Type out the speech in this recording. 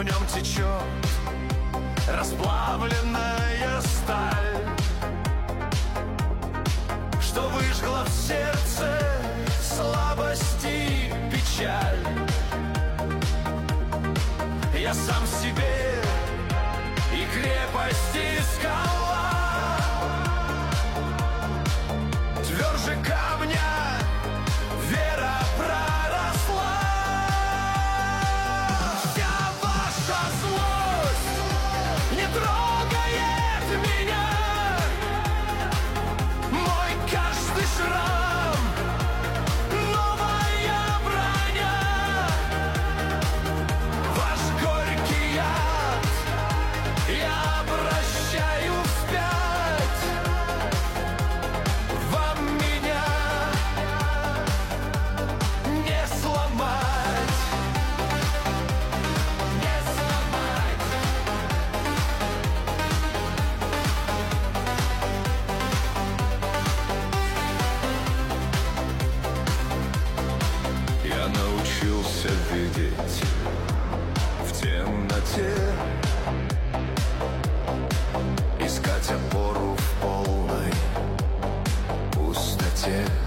в нем течет расплавленная сталь, что выжгла в сердце слабость и печаль. Я сам себе и крепость, и скала, тверже камня вера проросла. Вся ваша злость не трогает меня, мой каждый шрам новая броня. Ваш горький яд я обращаю вспять. Вам меня не сломать, не сломать. Я научился видеть в темноте, искать опору в полной пустоте.